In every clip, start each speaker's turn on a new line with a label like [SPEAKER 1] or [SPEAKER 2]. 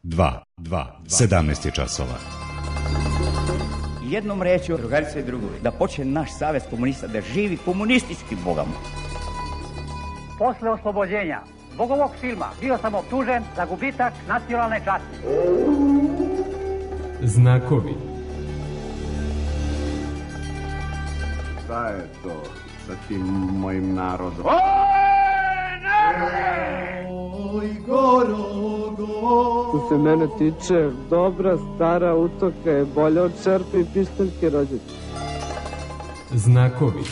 [SPEAKER 1] 17 je časova.
[SPEAKER 2] Jednom rečju, drugarice i drugovi, da počne naš savez komunista da živi komunističkim bogom.
[SPEAKER 3] Posle oslobođenja zbog ovog filma bio sam optužen za gubitak nacionalne časti.
[SPEAKER 4] Znakovi.
[SPEAKER 5] Šta je to sa tim mojim narodom?
[SPEAKER 6] Oj, Gorogo!
[SPEAKER 7] Što se mene tiče, dobra stara utoka je bolja od čerpe i pištaljke rođaka.
[SPEAKER 4] Znakovi.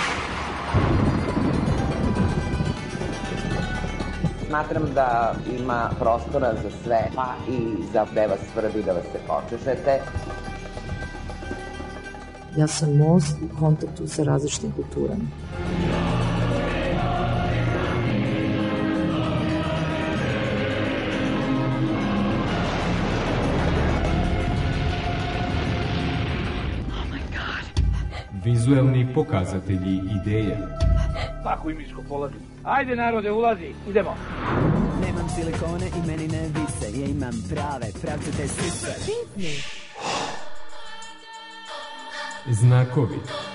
[SPEAKER 8] Smatram da ima prostora za sve, pa i za gde vas svrbi da vas se počešete.
[SPEAKER 9] Ja sam most u kontaktu sa različitim kulturama.
[SPEAKER 4] Vizuelni pokazatelji ideje.
[SPEAKER 3] Tako i miško polazi. Ajde narode, ulazi, idemo.
[SPEAKER 10] Nemam silikone i meni ne vise, ja imam prave, pravcate sise. Pitni.
[SPEAKER 4] Znakovi.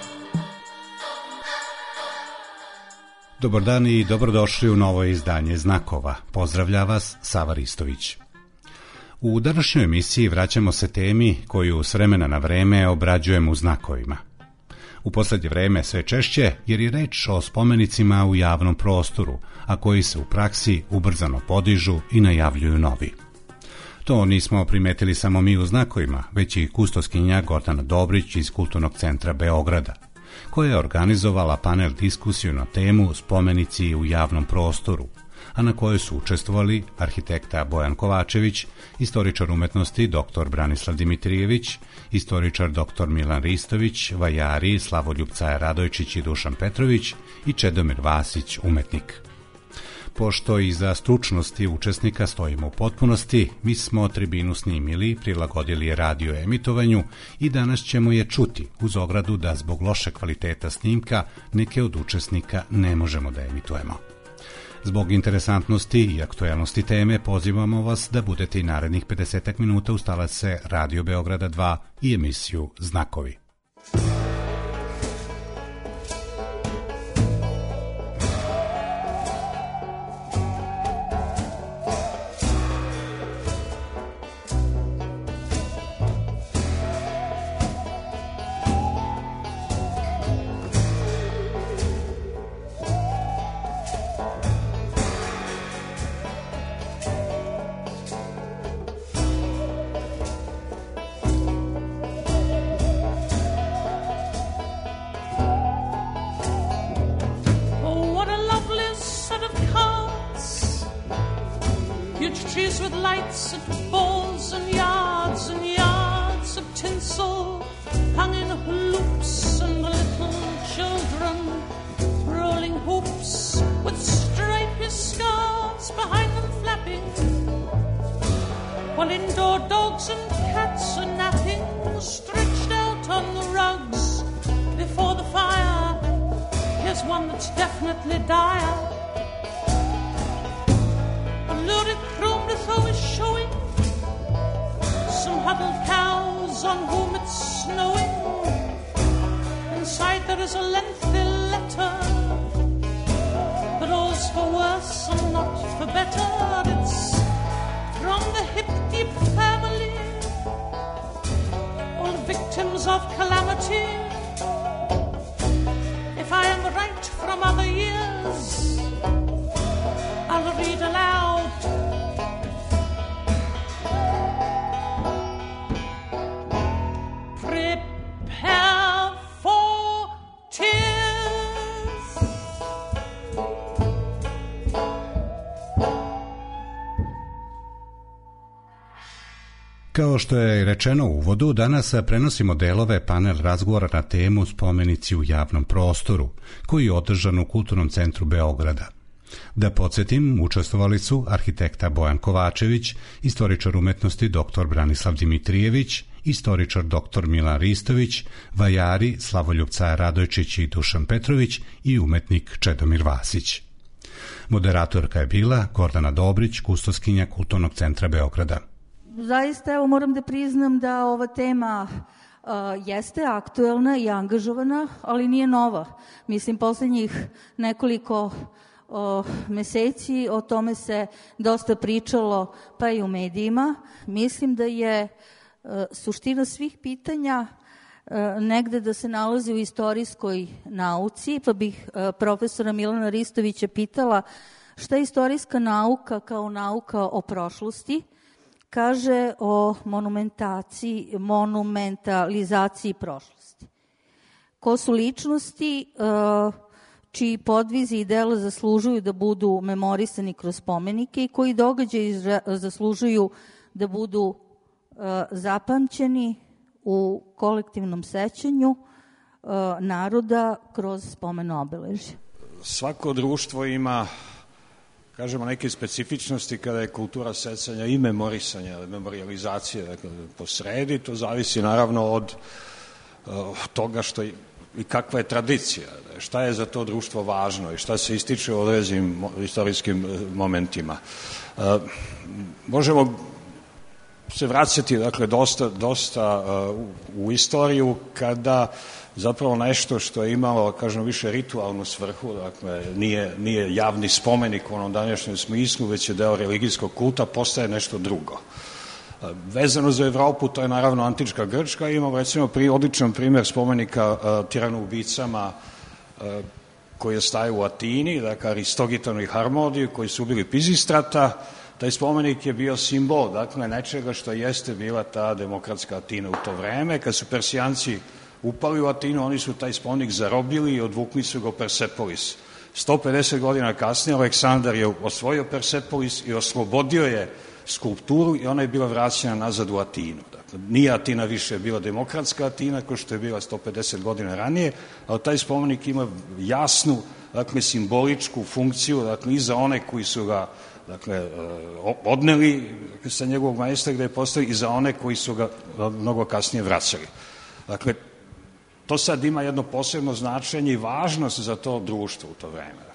[SPEAKER 1] Dobar dan i dobrodošli u novo izdanje Znakova. Pozdravlja vas Sava Ristović. U današnjoj emisiji vraćamo se temi koju s vremena na vreme obrađujemo u znakovima. U poslednje vreme sve češće jer je reč o spomenicima u javnom prostoru, a koji se u praksi ubrzano podižu i najavljuju novi. To nismo primetili samo mi u znakovima, već i kustoskinja Gordana Dobrić iz Kulturnog centra Beograda, koja je organizovala panel diskusiju na temu spomenici u javnom prostoru, a na kojoj su učestvovali arhitekta Bojan Kovačević, istoričar umetnosti dr. Branislav Dimitrijević, istoričar dr. Milan Ristović, vajari Slavoljub Caja Radojčić i Dušan Petrović i Čedomir Vasić, umetnik. Pošto iza stručnosti učesnika stojimo u potpunosti, mi smo tribinu snimili, prilagodili je radio emitovanju i danas ćemo je čuti, uz ogradu da zbog loše kvaliteta snimka neke od učesnika ne možemo da emitujemo. Zbog interesantnosti i aktuelnosti teme pozivamo vas da budete i narednih 50 minuta uz talase Radio Beograda 2 i emisiju Znakovi. Kao što je rečeno u uvodu, danas prenosimo delove panel razgovora na temu spomenici u javnom prostoru, koji je održan u Kulturnom centru Beograda. Da podsjetim, učestvovali su arhitekta Bojan Kovačević, istoričar umetnosti dr. Branislav Dimitrijević, istoričar dr. Milan Ristović, vajari Slavoljub Caja Radojčić i Dušan Petrović i umetnik Čedomir Vasić. Moderatorka je bila Gordana Dobrić, kustoskinja Kulturnog centra Beograda.
[SPEAKER 11] zaista, evo, moram da priznam da ova tema jeste aktuelna i angažovana, ali nije nova. Mislim, poslednjih nekoliko meseci o tome se dosta pričalo, pa i u medijima. Mislim da je suština svih pitanja negde da se nalazi u istorijskoj nauci, pa bih profesora Milana Ristovića pitala šta je istorijska nauka kao nauka o prošlosti, kaže o monumentalizaciji prošlosti. Ko su ličnosti čiji podvizi i dela zaslužuju da budu memorisani kroz spomenike i koji događaji zaslužuju da budu zapamćeni u kolektivnom sećanju naroda kroz spomen obeležja.
[SPEAKER 12] Svako društvo ima, kažemo, neke specifičnosti kada je kultura sećanja i memorisanja, memorijalizacije posredi. To zavisi naravno od toga što i kakva je tradicija, šta je za to društvo važno i šta se ističe u određenim istorijskim momentima. Možemo se vraćati, dakle, dosta u istoriju kada zapravo nešto što je imalo, kažemo, više ritualnu svrhu, dakle, nije javni spomenik u onom današnjem smislu, već je deo religijskog kulta, postaje nešto drugo. Vezano za Evropu, to je naravno antička Grčka. Imamo, recimo, odličan primer spomenika tiranoubicama koji staje u Atini, dakle, Aristogitanu i Harmodiju, koji su ubili Pizistrata. Taj spomenik je bio simbol, dakle, nečega što jeste bila ta demokratska Atina u to vreme. Kad su Persijanci upali u Atinu, oni su taj spomenik zarobili i odvukli su ga u Persepolis. 150 godina kasnije Aleksandar je osvojio Persepolis i oslobodio je skulpturu i ona je bila vraćena nazad u Atinu. Dakle, nije Atina više bila demokratska Atina, kao što je bila 150 godina ranije, ali taj spomenik ima jasnu, dakle, simboličku funkciju, dakle, i za one koji su ga, dakle, odneli sa njegovog mesta gde je postoji, i za one koji su ga mnogo kasnije vraćali. Dakle, to sad ima jedno posebno značenje i važnost za to društvo u to vreme.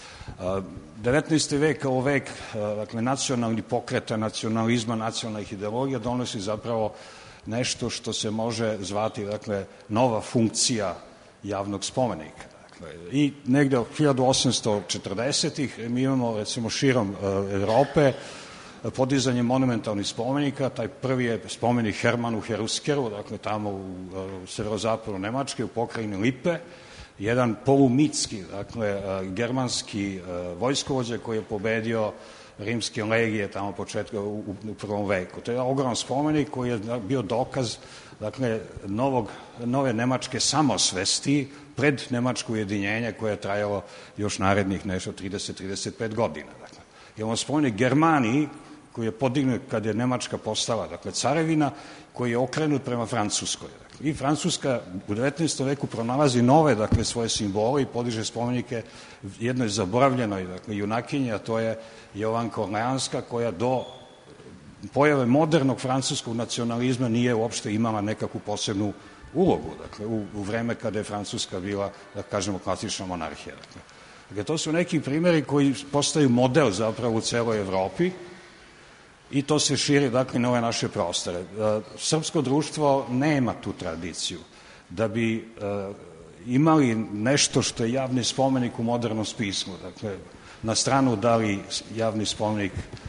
[SPEAKER 12] 19. vek kao vek, dakle, nacionalnih pokreta, nacionalizma, nacionalnih ideologija donosi zapravo nešto što se može zvati, dakle, nova funkcija javnog spomenika. Dakle, i negde od 1840-ih mi imamo, recimo, širom Evrope podizanje monumentalnih spomenika. Taj prvi je spomenik Hermanu Heruskeru, dakle, tamo u severozapadu Nemačke, u pokrajini Lipe, jedan polumitski, dakle, germanski vojskovođa koji je pobedio rimske legije tamo početka u prvom veku. To je ogroman spomenik koji je bio dokaz, dakle, nove nemačke samosvesti pred nemačko ujedinjenje koje je trajalo još narednih nešto 30-35 godina. Dakle, imamo spomenik Germaniji koji je podignut kad je Nemačka postala, dakle, carevina, koji je okrenut prema Francuskoj. Dakle, i Francuska u 19. veku pronalazi nove, dakle, svoje simbole i podiže spomenike jednoj zaboravljenoj, dakle, junakinji, a to je Jovanka Orleanska, koja do pojave modernog francuskog nacionalizma nije uopšte imala nekakvu posebnu ulogu, dakle, u vreme kada je Francuska bila, da kažemo, klasična monarhija. Dakle, to su neki primjeri koji postaju model zapravo u celoj Evropi i to se širi, dakle, na ove naše prostore. Srpsko društvo nema tu tradiciju. Da bi imali nešto što je javni spomenik u modernom spismu, dakle, na stranu da li javni spomenik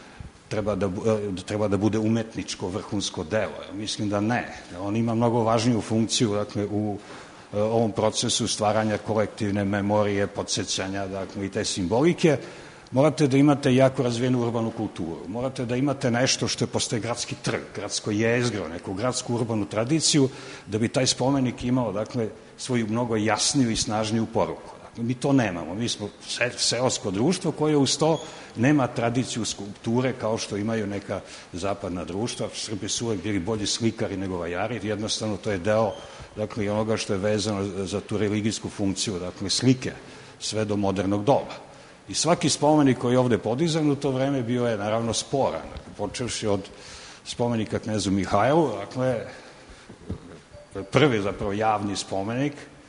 [SPEAKER 12] treba da bude umetničko, vrhunsko delo. Mislim da ne. On ima mnogo važniju funkciju, dakle, u ovom procesu stvaranja kolektivne memorije, podsjećanja, dakle, i te simbolike. Morate da imate jako razvijenu urbanu kulturu. Morate da imate nešto što postoje gradski trg, gradsko jezgro, neku gradsku urbanu tradiciju, da bi taj spomenik imao, dakle, svoju mnogo jasniju i snažniju poruku. Dakle, mi to nemamo. Mi smo seosko društvo koje uz to nema tradiciju skulpture kao što imaju neka zapadna društva. Srbi su uvek bili bolji slikari nego vajari. Jednostavno, to je deo, dakle, i onoga što je vezano za tu religijsku funkciju, dakle, slike, sve do modernog doba. I svaki spomenik koji je ovde podizan u to vreme bio je naravno sporan, počevši od spomenika knezu Mihajlu, dakle, prvi zapravo javni spomenik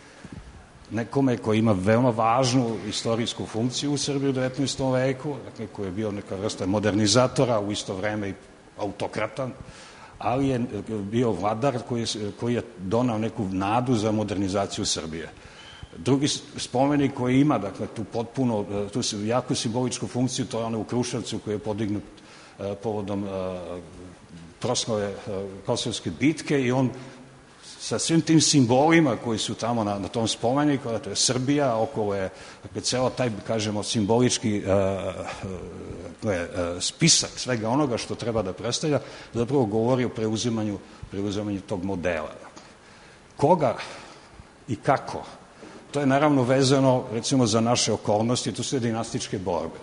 [SPEAKER 12] nekome koji ima veoma važnu istorijsku funkciju u Srbiji u 19. veku, dakle, koji je bio neka vrsta modernizatora, u isto vreme i autokratan, ali je bio vladar koji je donao neku nadu za modernizaciju Srbije. Drugi spomenik koji ima, dakle, tu jaku simboličku funkciju, to je ono u Kruševcu koji je podignut povodom proslave Kosovske bitke i on sa svim tim simbolima koji su tamo na tom spomeniku, to je Srbija, okolo je ceo taj, kažemo, simbolički spisak svega onoga što treba da predstavlja, zapravo govori o preuzimanju tog modela. Koga i kako? To je naravno vezano, recimo, za naše okolnosti, to su dinastičke borbe.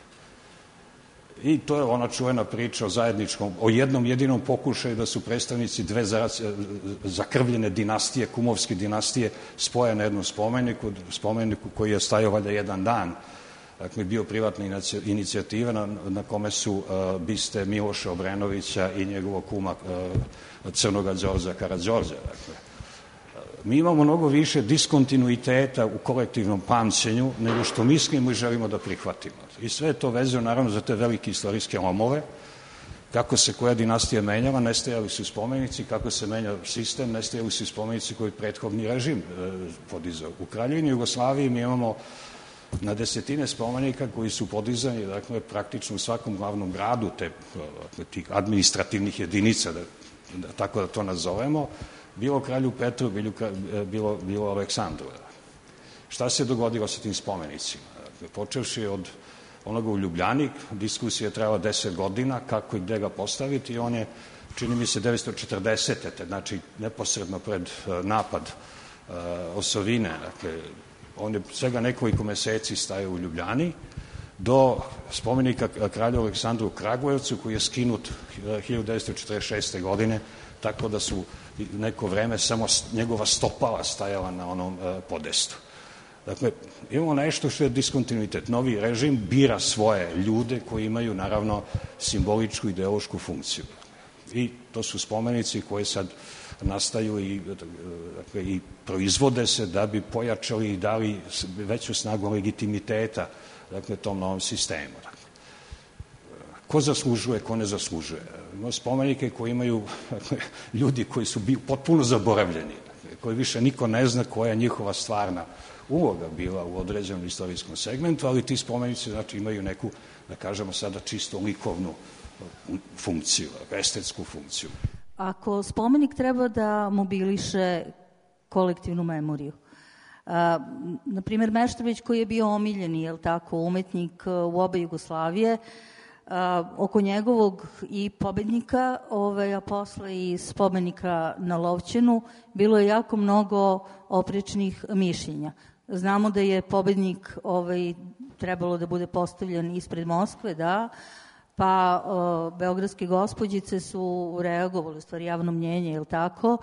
[SPEAKER 12] I to je ona čuvena priča o jednom jedinom pokušaju da su predstavnici dve zakrvljene dinastije, kumovske dinastije, spoje na jednom spomeniku koji je stajao valjda jedan dan. Dakle, bio privatna inicijativa na kome su biste Miloša Obrenovića i njegovog kuma Crnoga Đorđa Karađorđa. Dakle, mi imamo mnogo više diskontinuiteta u kolektivnom pamćenju nego što mislimo i želimo da prihvatimo. I sve je to vezano naravno za te velike istorijske lomove, kako se koja dinastija menjava, nestajali su spomenici, kako se menja sistem, nestajali su spomenici koji prethodni režim podizao. U Kraljevini Jugoslaviji mi imamo na desetine spomenika koji su podizani, dakle, praktično u svakom glavnom gradu tih administrativnih jedinica, tako da to nazovemo, bilo kralju Petru, bilo Aleksandru. Šta se dogodilo sa tim spomenicima? Počevši od onoga u Ljubljani, diskusija je trajala 10 godina, kako i gde ga postaviti, i on je, čini mi se, 940. Znači, neposredno pred napad osovine, dakle, on je svega nekoliko meseci stajao u Ljubljani, do spomenika kralju Aleksandru u Kragujevcu, koji je skinut 1946. godine, tako da su neko vreme samo njegova stopala stajala na onom podestu. Dakle, imamo nešto što je diskontinuitet. Novi režim bira svoje ljude koji imaju, naravno, simboličku ideološku funkciju. I to su spomenici koji sad nastaju i proizvode se da bi pojačali i dali veću snagu legitimiteta, dakle, tom novom sistemu. Ko zaslužuje, ko ne zaslužuje. Imamo spomenike koji imaju ljudi koji su potpuno zaboravljeni, koji više niko ne zna koja je njihova stvarna uloga bila u određenom istorijskom segmentu, ali ti spomenici, znači, imaju neku, da kažemo sada, čisto likovnu funkciju, estetsku funkciju.
[SPEAKER 11] Ako spomenik treba da mobiliše kolektivnu memoriju, na primjer Meštrović, koji je bio omiljeni, je li tako, umetnik u oba Jugoslavije, oko njegovog i pobednika, a posle i spomenika na Lovćenu, bilo je jako mnogo oprečnih mišljenja. Znamo da je pobednik trebalo da bude postavljen ispred Moskve, da, pa beogradske gospođice su reagovali, u stvari javno mnjenje, je li tako,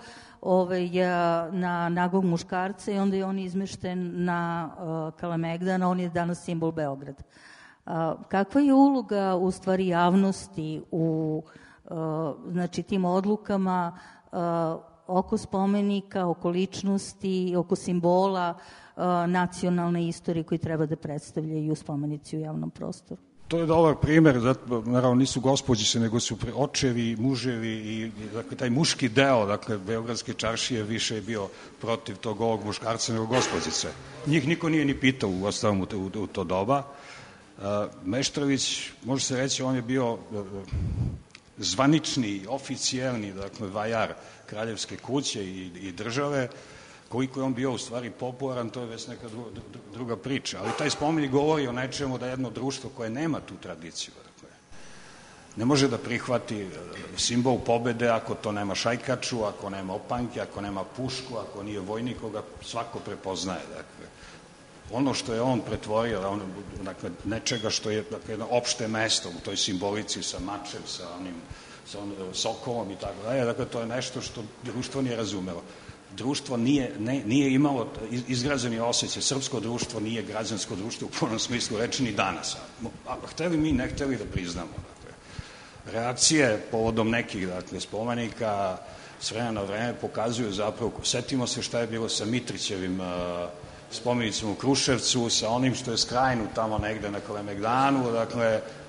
[SPEAKER 11] na nagog muškarca, i onda je on izmešten na Kalemegdan, on je danas simbol Beograda. Kakva je uloga, u stvari, javnosti u, znači, tim odlukama oko spomenika, oko ličnosti, oko simbola nacionalne istorije koji treba da predstavljaju spomenici u javnom prostoru?
[SPEAKER 12] To je dobar primer, naravno nisu gospođice, nego su očevi, muževi i dakle, taj muški deo, dakle, beogradske čaršije više je bio protiv tog ovog muškarca nego gospođice. Njih niko nije ni pitao u ostalom u to doba. Meštrović, može se reći, on je bio zvanični, oficijelni, dakle, vajar kraljevske kuće i države. Koliko je on bio u stvari popularan, to je već neka druga priča. Ali taj spomenik govori o nečemu da jedno društvo koje nema tu tradiciju, dakle, ne može da prihvati simbol pobede ako to nema šajkaču, ako nema opanke, ako nema pušku, ako nije vojnik, koga svako prepoznaje. Dakle, ono što je on pretvorio, dakle, nečega što je, dakle, jedno opšte mesto u toj simbolici sa mačem, sa sokolom i tako dalje, dakle, to je nešto što društvo nije razumelo. Društvo nije imalo izgrađeni osjećaj. Srpsko društvo nije građansko društvo u punom smislu reči ni danas. Hteli mi, ne hteli da priznamo. Dakle, reakcije povodom nekih, dakle, spomenika s vremena na vreme pokazuju zapravo, setimo se šta je bilo sa Mitrićevim spomenicom u Kruševcu, sa onim što je skrajnu tamo negde na Kalemegdanu, dakle,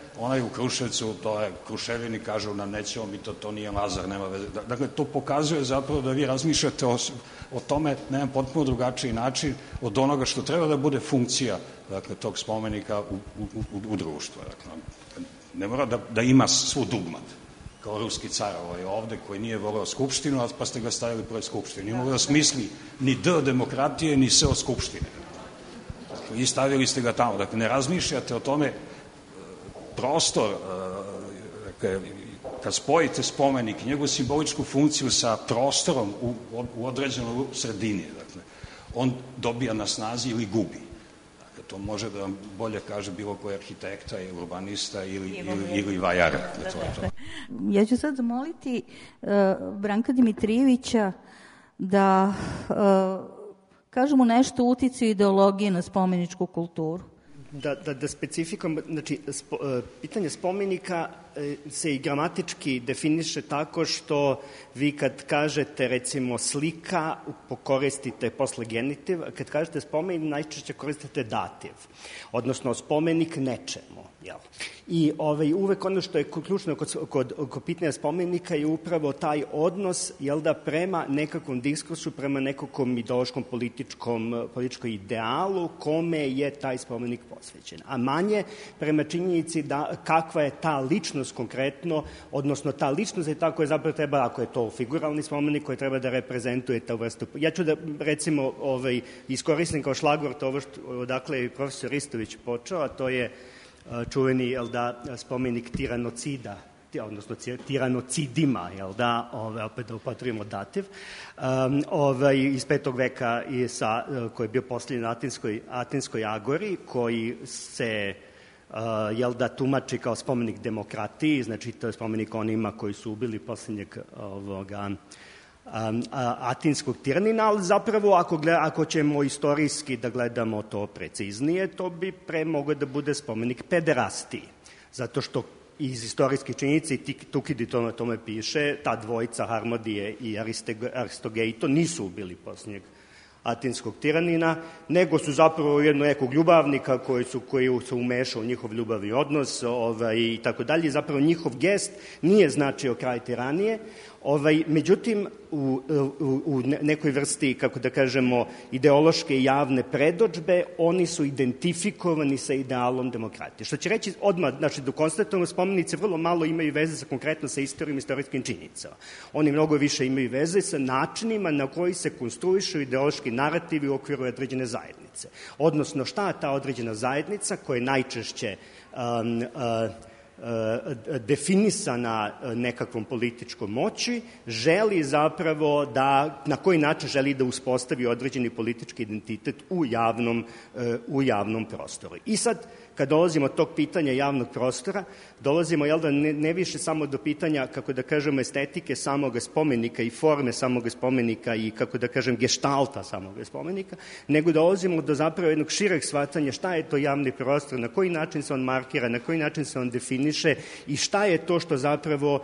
[SPEAKER 12] onaj u Kruševcu, to je Kruševini, kažu nam nećemo mi to nije Lazar, nema veze. Dakle, to pokazuje zapravo da vi razmišljate o tome na jedan potpuno drugačiji način od onoga što treba da bude funkcija, dakle, tog spomenika u društvu. Dakle, ne mora da ima svu dugmat, kao ruski car ovde, koji nije voleo Skupštinu, pa ste ga stavili pored Skupštine. Nije mogao da smisli ni D demokratije, ni S od Skupštine. I stavili ste ga tamo. Dakle, ne razmišljate o tome, prostor, kad spojite spomenik, njegovu simboličku funkciju sa prostorom u određenoj sredini, dakle, on dobija na snazi ili gubi. Dakle, to može da vam bolje kaže bilo koji arhitekta, urbanista ili vajara.
[SPEAKER 11] Ja ću sad zamoliti Branka Dimitrijevića da kažemo nešto o uticaju ideologije na spomeničku kulturu.
[SPEAKER 13] Da specifikom, znači, pitanje spomenika se i gramatički definiše tako što vi kad kažete, recimo, slika, koristite posle genitiv, kad kažete spomenik, najčešće koristite dativ, odnosno spomenik nečemu, jel? I uvek ono što je ključno kod pitanja spomenika je upravo taj odnos, jel da, prema nekakvom diskursu, prema nekakvom ideološkom političkom idealu kome je taj spomenik posvećen, a manje prema činjenici da kakva je ta ličnost konkretno, odnosno ta ličnost je ta koja zapravo treba, ako je to figuralni spomenik koji treba da reprezentuje ta vrstu. Ja ću da, recimo, iskoristim kao šlagvort ovo odakle je profesor Ristović počeo, a to je čuveni, jel da, spomenik tiranocida, odnosno tiranocidima, jel da, opet da upotrebimo dativ, iz 5. veka koji je bio postavljen na Atinskoj agori, koji se, jel da, tumači kao spomenik demokratiji, znači to je spomenik onima koji su ubili poslednjeg atinskog tiranina, ali zapravo ako ćemo istorijski da gledamo to preciznije, to bi pre mogao da bude spomenik pederastiji, zato što iz istorijske činjenice, i Tukidid o tome piše, ta dvojica Harmodije i Aristogeito nisu ubili poslednjeg atinskog tiranina, nego su zapravo jednog nekog ljubavnika koji se umešao u njihov ljubavni odnos i tako dalje. Zapravo njihov gest nije značio kraj tiranije, međutim u nekoj vrsti, kako da kažemo, ideološke i javne predodžbe, oni su identifikovani sa idealom demokratije. Što će reći odmah, znači, da konstatujemo, spomenice vrlo malo imaju veze konkretno sa istorijom i istorijskim činjenicama. Oni mnogo više imaju veze sa načinima na koji se konstruišu ideološki narativi u okviru određene zajednice. Odnosno, šta ta određena zajednica, koja je najčešće definisana nekakvom političkom moći, želi zapravo da, na koji način želi da uspostavi određeni politički identitet u javnom prostoru. I sad, kad dolazimo od tog pitanja javnog prostora, dolazimo, jel da, ne više samo do pitanja, kako da kažemo, estetike samoga spomenika i forme samoga spomenika i, kako da kažem, geštalta samoga spomenika, nego dolazimo do zapravo jednog šireg shvatanja šta je to javni prostor, na koji način se on markira, na koji način se on definiše i šta je to što zapravo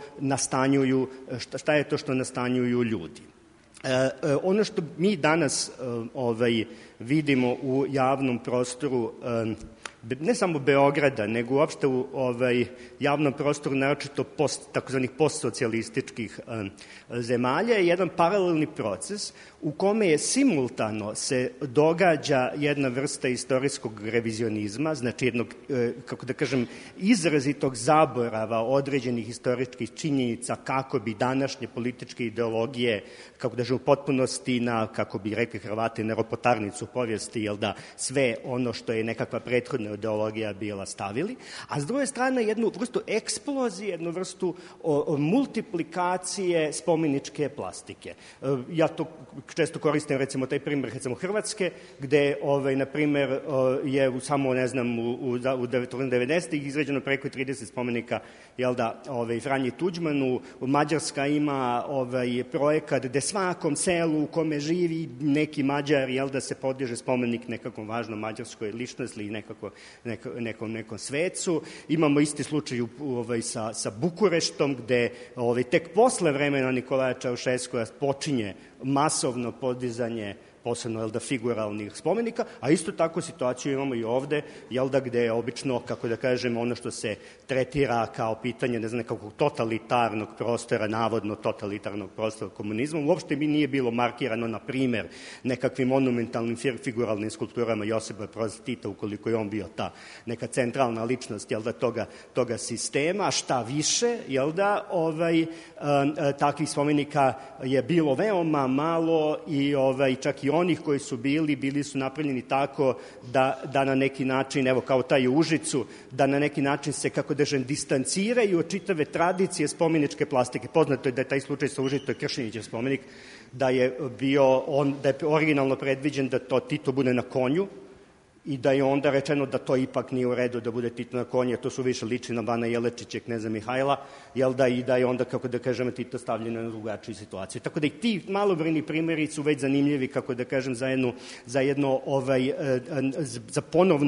[SPEAKER 13] nastanjuju ljudi. Ono što mi danas vidimo u javnom prostoru, ne samo Beograda, nego uopšte u javnom prostoru, naročito takozvanih postsocijalističkih zemalja, je jedan paralelni proces u kome je simultano se događa jedna vrsta istorijskog revizionizma, znači jednog, kako da kažem, izrazitog zaborava određenih historičkih činjenica kako bi današnje političke ideologije, kako da kažem, u potpunosti kako bi rekli Hrvati, na ropotarnicu povijesti, jel da, sve ono što je nekakva prethodna ideologija bila stavili, a s druge strane jednu vrstu eksplozije, jednu vrstu multiplikacije spomeničke plastike. Ja to često koristim, recimo, taj primjer, recimo, Hrvatske, gde, na primjer, je samo, ne znam, u 90-ih izrađeno preko 30 spomenika, jel da, Franji Tuđmanu. Mađarska ima projekat gde svakom selu u kome živi neki Mađar, jel da, se podiže spomenik nekakvom važnom mađarskoj ličnosti ili nekom svecu. Imamo isti slučaj sa Bukureštom, gde tek posle vremena Nikolaja Čaušeskova počinje masovno podizanje posebno figuralnih spomenika, a isto tako situaciju imamo i ovde, gde je obično, kako da kažem, ono što se tretira kao pitanje, ne znam, nekakvog totalitarnog prostora, navodno totalitarnog prostora komunizma, uopšte mi nije bilo markirano, na primer, nekakvim monumentalnim figuralnim skulpturama Josipa Broza Tita, ukoliko je on bio ta neka centralna ličnost, toga sistema, šta više, takvih spomenika je bilo veoma malo i čak i onih koji su bili su napravljeni tako da na neki način, evo kao taj u Užicu, da na neki način se, kako držem, distanciraju od čitave tradicije spomeničke plastike. Poznato je da je taj slučaj sa Užitom Kršinićev spomenik, da je originalno predviđen da to Tito bude na konju, i da je onda rečeno da to ipak nije u redu da bude Tito na konje, to su više liči na Bana Jelečića, kneza Mihajla, i da je onda, kako da kažem, Tito stavljeno na drugačiju situaciju. Tako da i ti malobrojni primjeri su već zanimljivi, kako da kažem, za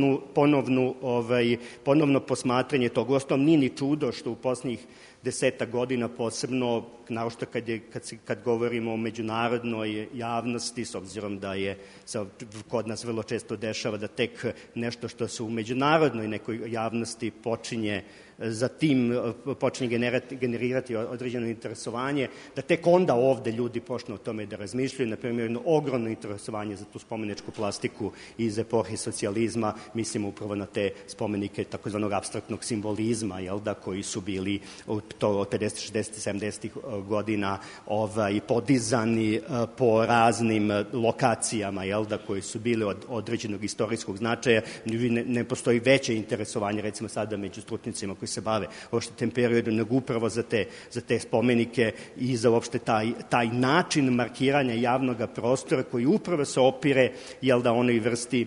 [SPEAKER 13] ponovno posmatranje tog. Uostalom, nije ni čudo što u poslednjih 10 godina, posebno, naročito kad govorimo o međunarodnoj javnosti, s obzirom da je kod nas vrlo često dešava da tek nešto što se u međunarodnoj nekoj javnosti počinje generirati određeno interesovanje, da tek onda ovde ljudi počnu o tome da razmišljaju. Na primjer, jedno ogromno interesovanje za tu spomeničku plastiku iz epohe socijalizma, mislimo upravo na te spomenike takozvanog apstraktnog simbolizma, koji su bili od 50, 60, 70 godina podizani po raznim lokacijama, koji su bili od određenog istorijskog značaja. Ne postoji veće interesovanje, recimo sada među stručnicima koji se bave uopšte tem periodu, nego upravo za te spomenike i za uopšte taj način markiranja javnog prostora koji upravo se opire onoj vrsti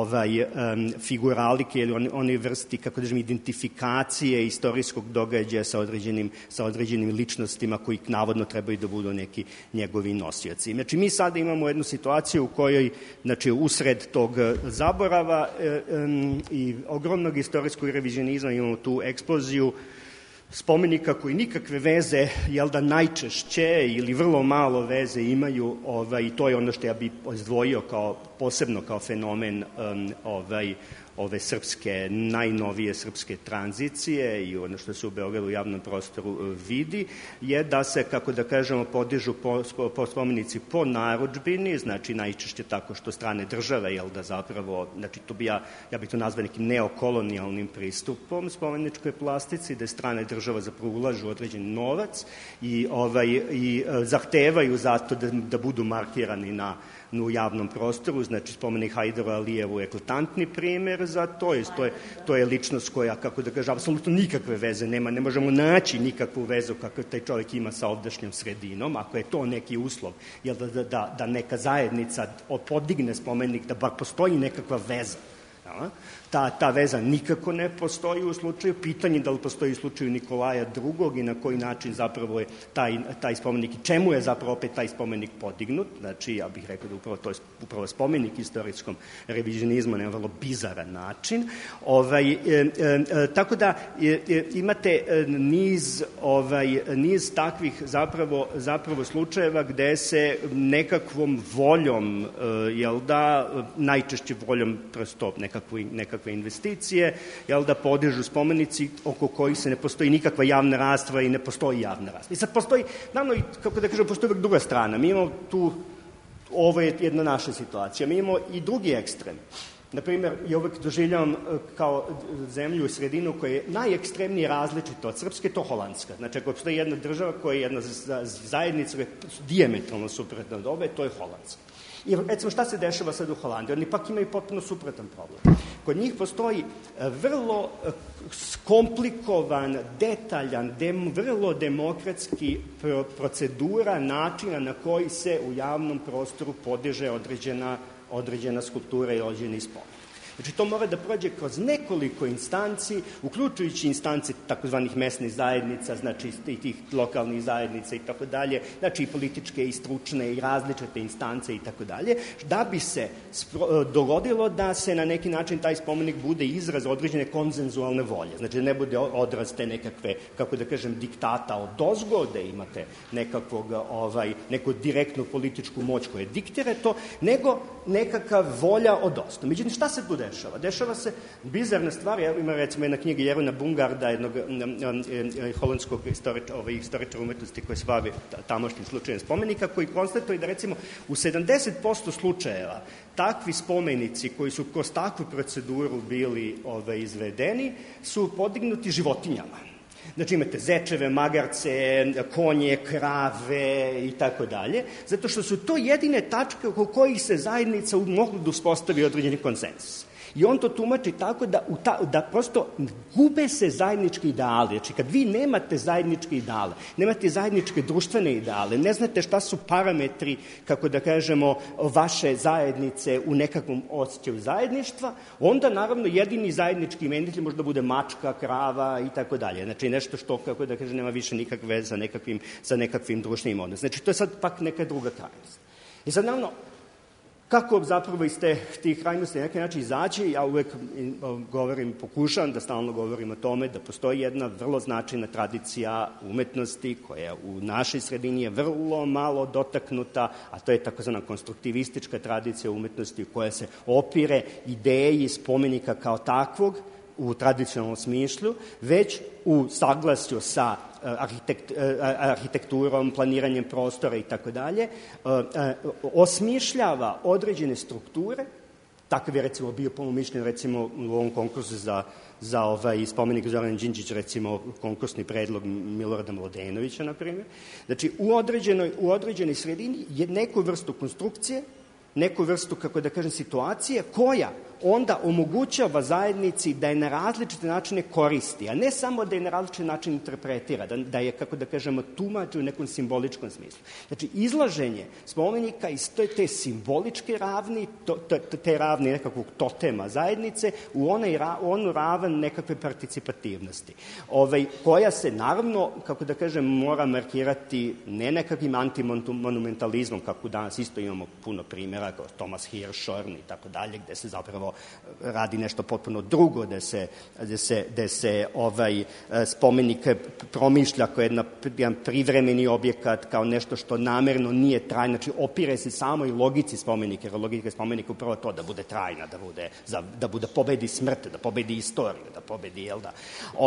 [SPEAKER 13] figuralike ili onoj vrsti, kako da kažem, identifikacije istorijskog događaja sa određenim ličnostima koji navodno trebaju da budu neki njegovi nosioci. Znači, mi sada imamo jednu situaciju u kojoj, znači, usred tog zaborava i ogromnog istorijskog revizionizma imamo tu eksploziju spomenika koji nikakve veze, najčešće ili vrlo malo veze imaju, i to je ono što ja bih izdvojio posebno kao fenomen ove srpske, najnovije srpske tranzicije i ono što se u Beogradu u javnom prostoru vidi, je da se, kako da kažemo, podižu spomenici po narudžbini, znači najčešće tako što strane države, zapravo, znači ja bih to nazvao nekim neokolonijalnim pristupom spomeničkoj plastici, da strane država zapravo ulažu određen novac i zahtevaju zato da budu markirani u javnom prostoru. Znači, spomenik Hajdaru Alijevu je eklatantni primer za to. To je ličnost koja, kako da kažem, apsolutno nikakve veze nema. Ne možemo naći nikakvu vezu kako taj čovjek ima sa ovdašnjom sredinom. Ako je to neki uslov, da neka zajednica podigne spomenik, da bar postoji nekakva veza. Ta veza nikako ne postoji u slučaju. Pitanje da li postoji u slučaju Nikolaja II. I na koji način zapravo je taj spomenik i čemu je zapravo opet taj spomenik podignut. Znači, ja bih rekao da to je upravo spomenik istorijskom revizionizmu na jedan vrlo bizaran način. Tako da imate niz takvih zapravo slučajeva gde se nekakvom voljom, najčešće voljom prosto nekakve investicije, podižu spomenici oko kojih se ne postoji nikakva javna rasprava i ne postoji javna rasprava. I sad postoji, naravno, kako da kažem, postoji uvek druga strana. Mi imamo tu, ovo je jedna naša situacija, mi imamo i drugi ekstrem. Naprimjer, ja uvek doživljavam kao zemlju i sredinu koja je najekstremnije različita od Srpske, to Holandska. Znači, ako postoji jedna država koja je jedna zajednica koja je dijametralno suprotna od ove, to je Holandska. I recimo šta se dešava sad u Holandiji? Oni pak imaju potpuno suprotan problem. Kod njih postoji vrlo komplikovan, detaljan, vrlo demokratski procedura načina na koji se u javnom prostoru podiže određena skulptura i određeni spomenik. Znači, to mora da prođe kroz nekoliko instanci, uključujući instance takozvanih mesnih zajednica, znači i tih lokalnih zajednica i tako dalje, znači i političke i stručne i različite instance i tako dalje, da bi se dogodilo da se na neki način taj spomenik bude izraz određene konsenzualne volje. Znači, ne bude odraz te nekakve, kako da kažem, diktata od ozgode, imate neku direktnu političku moć koja diktira to, nego nekakav volja od ozdo. Međutim, šta se tu dešava? Dešava se bizarna stvar, ima recimo jedna knjiga Jeruna Bungarda, jednog holandskog istoričara umetnosti koji se bavi tamošnjim slučajem spomenika, koji konstatuje da recimo u 70% slučajeva takvi spomenici koji su kroz takvu proceduru bili izvedeni su podignuti životinjama. Znači imate zečeve, magarce, konje, krave i tako dalje, zato što su to jedine tačke oko kojih se zajednica mogla da uspostavi određeni konsensus. I on to tumači tako da prosto gube se zajednički ideali. Znači, kad vi nemate zajedničke ideale, nemate zajedničke društvene ideale, ne znate šta su parametri, kako da kažemo, vaše zajednice u nekakvom osjećaju zajedništva, onda, naravno, jedini zajednički imenitelj možda bude mačka, krava i tako dalje. Znači, nešto što, kako da kažem, nema više nikakve veze sa nekakvim društvenim odnosom. Znači, to je sad pak neka druga krajnost. I sad, naravno, kako zapravo iz tih krajnosti na neki način izaći, ja uvek pokušavam da stalno govorim o tome da postoji jedna vrlo značajna tradicija umetnosti koja u našoj sredini je vrlo malo dotaknuta, a to je takozvana konstruktivistička tradicija umetnosti koja se opire ideji spomenika kao takvog u tradicionalnom smislu, već u saglasju sa arhitekturom, planiranjem prostora i tako dalje, osmišljava određene strukture. Takav je recimo bio, po mom mišljenju, recimo u ovom konkursu za spomenik Zoran Đinđić, recimo konkursni predlog Milorada Mladenovića, na primjer. Znači, u određenoj sredini je neku vrstu konstrukcije, neku vrstu, kako da kažem, situacije koja onda omogućava zajednici da je na različite načine koristi, a ne samo da je na različite načine interpretira, da je, kako da kažemo, tumači u nekom simboličkom smislu. Znači, izlaženje spomenika iz te simboličke ravni, te ravni nekakvog totema zajednice, u onu ravan nekakve participativnosti, koja se, naravno, kako da kažem, mora markirati ne nekakvim antimonumentalizmom, kako danas isto imamo puno primjera, kao Thomas Hirschhorn i tako dalje, gde se zapravo radi nešto potpuno drugo, gde se spomenik promišlja kao jedan privremeni objekat, kao nešto što namerno nije trajno, znači opire se samo i logici spomenika, jer logika spomenika upravo to, da bude trajna, da pobedi smrt, da pobedi istoriju, da pobedi, jel da?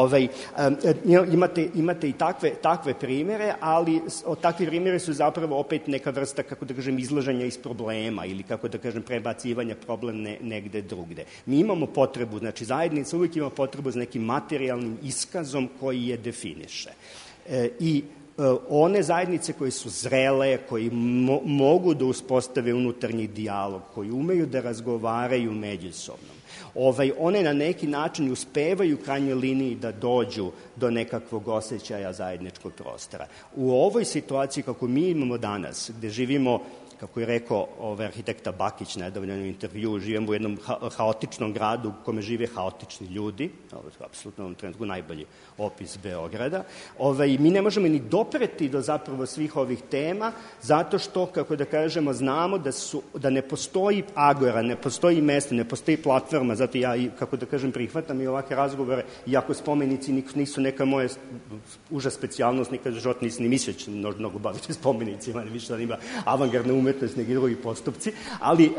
[SPEAKER 13] Imate i takve primere, ali takvi primere su zapravo opet neka vrsta, kako da kažem, izlaženja iz problema ili, kako da kažem, prebacivanja problem negde drugde. Mi imamo potrebu, znači zajednica uvijek ima potrebu za nekim materijalnim iskazom koji je definiše. I one zajednice koje su zrele, koji mogu da uspostave unutarnji dijalog, koji umeju da razgovaraju međusobno, one na neki način uspevaju u krajnjoj liniji da dođu do nekakvog osjećaja zajedničkog prostora. U ovoj situaciji kako mi imamo danas, gde živimo, kako je rekao arhitekta Bakić nedavno u intervju, živimo u jednom haotičnom gradu u kome žive haotični ljudi, apsolutno u ovom trenutku najbolji opis Beograda, mi ne možemo ni dopreti do zapravo svih ovih tema, zato što, kako da kažemo, znamo da ne postoji agora, ne postoji mesto, ne postoji platforma, zato ja, kako da kažem, prihvatam i ovake razgovore, iako spomenici nisu neka moja uža specijalnost, nikad u životu nisam ni mislio će mnogo baviti spomenicima, ne više da ima avangardne umetnost, neki drugi postupci, ali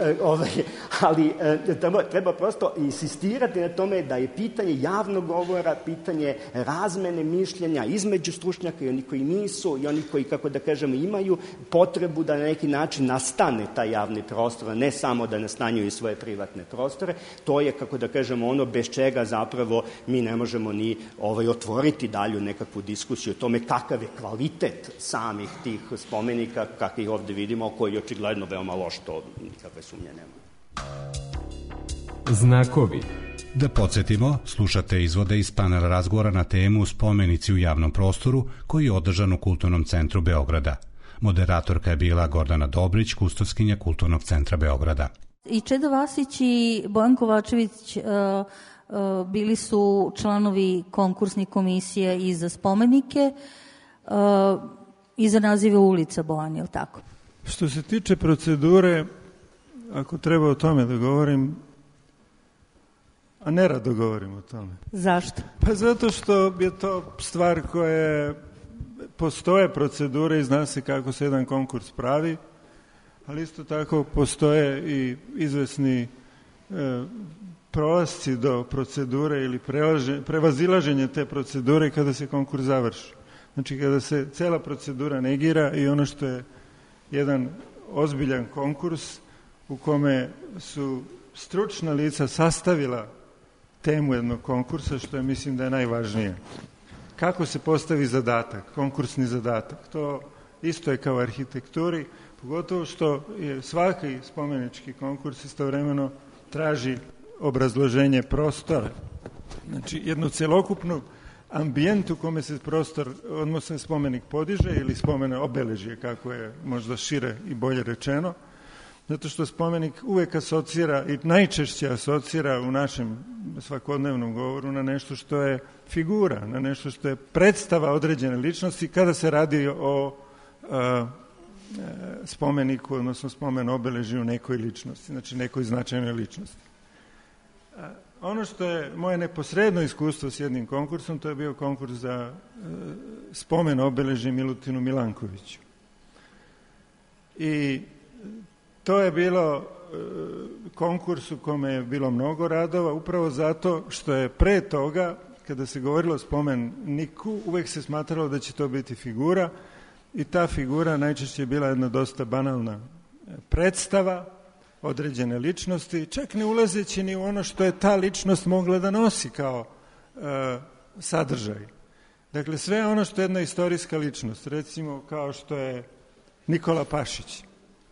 [SPEAKER 13] treba prosto insistirati na tome da je pitanje javnog govora, pitanje razmene mišljenja između stručnjaka i oni koji nisu i oni koji, kako da kažemo, imaju potrebu da na neki način nastane taj javni prostor, a ne samo da nastanjuju svoje privatne prostore. To je, kako da kažemo, ono bez čega zapravo mi ne možemo ni otvoriti dalju nekakvu diskusiju o tome kakav je kvalitet samih tih spomenika, kakvih ovde vidimo, koji je očigledno veoma loš, to nikakve sumnje nema.
[SPEAKER 4] Znakovi.
[SPEAKER 1] Da podsjetimo, slušate izvode iz panela razgovora na temu Spomenici u javnom prostoru, koji je održan u Kulturnom centru Beograda. Moderatorka je bila Gordana Dobrić, kustoskinja Kulturnog centra Beograda.
[SPEAKER 11] I Čeda Vasić i Bojan Kovačević bili su članovi konkursnih komisije i za spomenike i za nazive ulica, Bojan, je li tako?
[SPEAKER 14] Što se tiče procedure, ako treba o tome da govorim, a nerado govorim o tome.
[SPEAKER 11] Zašto?
[SPEAKER 14] Pa zato što je to stvar koja postoje procedure i zna se kako se jedan konkurs pravi, ali isto tako postoje i izvesni prolasci do procedure ili prevazilaženje te procedure kada se konkurs završi. Znači kada se cela procedura negira i ono što je jedan ozbiljan konkurs u kome su stručna lica sastavila temu jednog konkursa, što je, mislim da je najvažnije. Kako se postavi zadatak, konkursni zadatak. To isto je kao u arhitekturi, pogotovo što je svaki spomenički konkurs istovremeno traži obrazloženje prostora. Znači, jednu celokupnu ambijent u kome se prostor, odnosno spomenik podiže ili spomen obeležje, kako je možda šire i bolje rečeno, zato što spomenik uvek asocira i najčešće asocira u našem svakodnevnom govoru na nešto što je figura, na nešto što je predstava određene ličnosti kada se radi o spomeniku, odnosno spomen obeležju nekoj ličnosti, znači nekoj značajnoj ličnosti. Ono što je moje neposredno iskustvo s jednim konkursom, to je bio konkurs za spomen obeležje Milutinu Milankoviću. I to je bilo konkurs u kome je bilo mnogo radova, upravo zato što je pre toga, kada se govorilo o spomeniku, uvek se smatralo da će to biti figura i ta figura najčešće je bila jedna dosta banalna predstava određene ličnosti, čak ne ulazeći ni u ono što je ta ličnost mogla da nosi kao sadržaj. Dakle, sve ono što je jedna istorijska ličnost, recimo kao što je Nikola Pašić.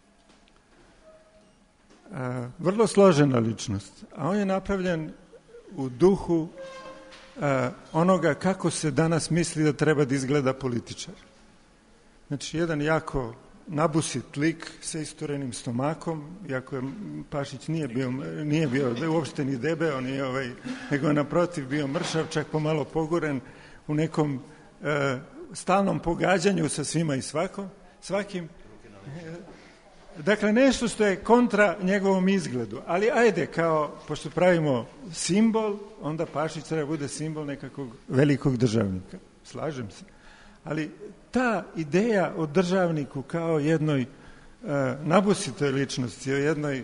[SPEAKER 14] Vrlo složena ličnost, a on je napravljen u duhu onoga kako se danas misli da treba da izgleda političar. Znači, jedan jako nabusit lik sa isturenim stomakom, iako je Pašić nije bio uopšte ni debeo, nego je naprotiv bio mršav, čak pomalo pogoren u nekom stalnom pogađanju sa svima i svakim. Dakle, nešto što je kontra njegovom izgledu. Ali ajde, pošto pravimo simbol, onda Pašić treba bude simbol nekakvog velikog državnika. Slažem se. Ali ta ideja o državniku kao jednoj nabusitoj ličnosti, o jednoj,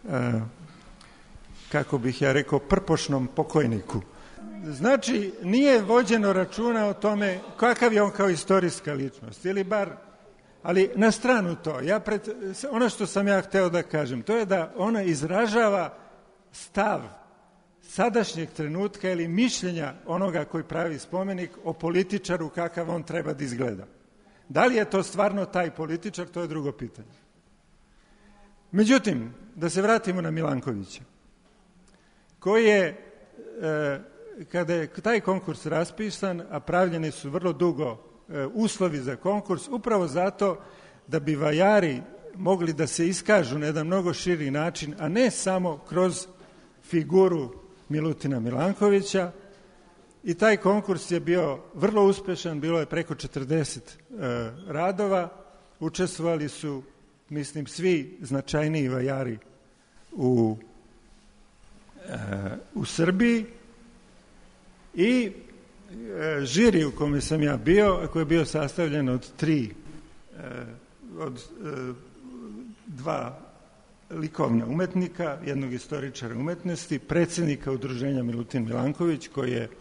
[SPEAKER 14] kako bih ja rekao, prpošnom pokojniku. Znači, nije vođeno računa o tome kakav je on kao istorijska ličnost, ili bar, ali na stranu to. Ono što sam ja hteo da kažem, to je da ona izražava stav sadašnjeg trenutka ili mišljenja onoga koji pravi spomenik o političaru kakav on treba da izgleda. Da li je to stvarno taj političar, to je drugo pitanje. Međutim, da se vratimo na Milankovića, koji je, kada je taj konkurs raspisan, a pravljeni su vrlo dugo uslovi za konkurs, upravo zato da bi vajari mogli da se iskažu na jedan mnogo širi način, a ne samo kroz figuru Milutina Milankovića, i taj konkurs je bio vrlo uspešan, bilo je preko 40 radova, učestvovali su, mislim, svi značajniji vajari u Srbiji i žiri u kome sam ja bio, a koji je bio sastavljen od dva likovna umetnika, jednog istoričara umetnosti, predsjednika udruženja Milutin Milanković, koji je